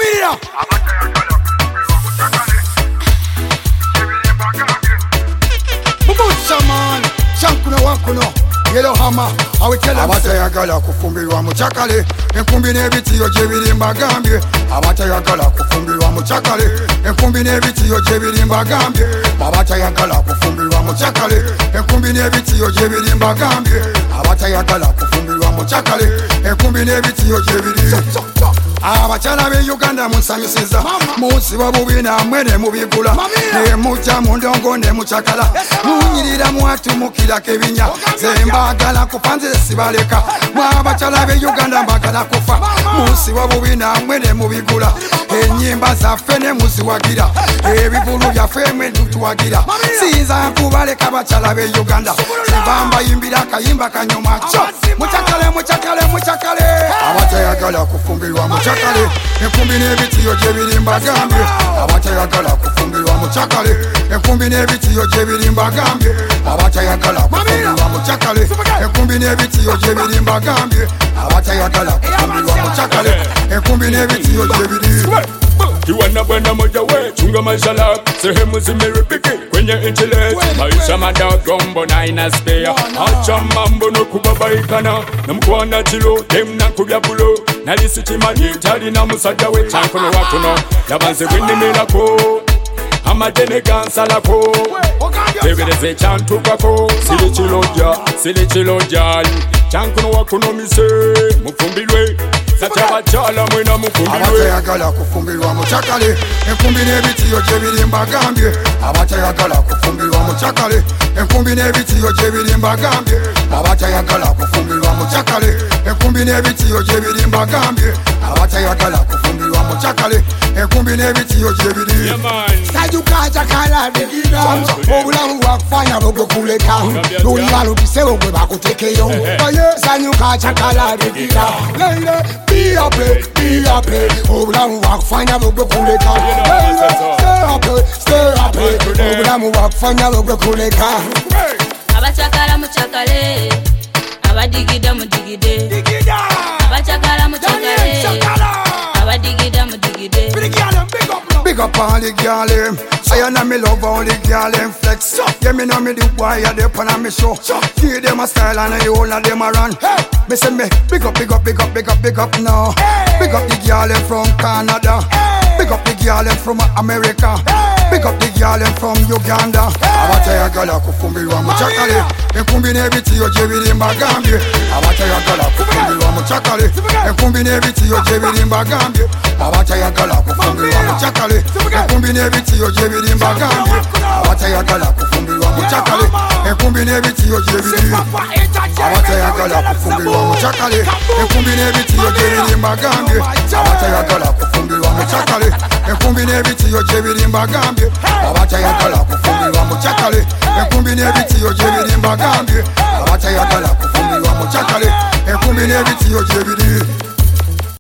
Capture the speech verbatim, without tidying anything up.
Mamira. Bubusha man, shankuno wakuno. Yellow hammer, I will tell them. Abatayagala kufumbirwa muchakale. Enkumbi n'ebitiyo gye birimba gambye. Abatayagala kufumbirwa muchakale. Enkumbi n'ebitiyo gye birimba gambye. Abatayagala kufumbirwa muchakale. Enkumbi n'ebitiyo gye birimba gambye. Abatayagala kufumbirwa muchakale. Enkumbi n'ebitiyo gye birimba. Abakyala b'e Uganda munsanyusiza musiba bubi namwe ne mubigula ne mujja mu ndongo ne mucakala munyirira mwatumukirako ebinya ze mbagala kufa nze sibaleka mwe abakyala b'e Uganda mbagala kufa musiba bubi namwe ne mubigula ennyimba zaffe ne muziwagira ebivulu byaffe mwe tutuwagira siyinza nkubaleka abakyala b'e Uganda sibamba yimbira akayimba kanyuma kyo mucakale mucakale mucakale abatayagala kufumbirwa muchakale enkumbi n'ebitiyo gye birimba gambye abatayagala kufumbirwa muchakale enkumbi n'ebitiyo gye birimba gambye abatayagala kufumbirwa muchakale enkumbi n'ebitiyo gye birimba gambye abatayagala kufumbirwa muchakale enkumbi n'ebitiyo gye birimba. Kiwana bwana moja we chunga maisha lako sehemu zimeripiki kwenye internet maisha madogo mbona ina spare acha mambo no kubabaikana na mkwana chilo dem na kubya bulo nalisi chimanyi tali na musajja we chankono wakuno yabanze w'ennemerako amadene gansalako tebereze chantukako sili chilojja sili chilojja chankono wakuno mise mufumbirwe Satyabachala mwena mufumbirwe abatayagala kufumbirwa muchakale enkumbi n'ebitiyo gye birimba gambye abatayagala kufumbirwa muchakale enkumbi n'ebitiyo gye birimba gambye abatayagala kufumbirwa muchakale enkumbi n'ebitiyo gye birimba gambye abatayagala kufumbirwa muchakale enkumbi n'ebitiyo gye birimba sajukaja kala bigida obulamu bwakufanya bwokuleka lulibalubisebo gwe bakutekeyo sanyukaja kala bigida leile be happy, be happy. Obulamu bwakufanya bwokuleka stay happy, stay happy. Obulamu bwakufanya bwokuleka abachakala muchakale abadigida mudigide abachakala muchakale abadigida mudigide. Big up all the gyal, say I know me love all the gyal flex. Yeah, me know me the boy a dey pon a me show. Give them a style and the whole of them a run. Me say me big up, big up, big up, big up, big up now. Big up the gyal from Canada. Big up the gyal from America. Big up the gyal from Uganda. Abatayagala kufumbirwa muchakale. Enkumbi n'ebitiyo gye birimba gambye. Abatayagala kufumbirwa muchakale. Enkumbi n'ebitiyo gye birimba gambye. Abatayagala kufumbirwa muchakale. Enkumbi n'ebitiyo gye birimba gambye. Abatayagala kufumbirwa muchakale. Enkumbi n'ebitiyo gye birimba. Abatayagala kufumbirwa muchakale. Enkumbi n'ebitiyo gye birimba gambye. Abatayagala kufumbirwa muchakale. Enkumbi n'ebitiyo gye birimba gambye. Abatayagala kufumbirwa muchakale. Enkumbi n'ebitiyo gye birimba gambye. Abatayagala kufumbirwa muchakale. Enkumbi n'ebitiyo gye birimba.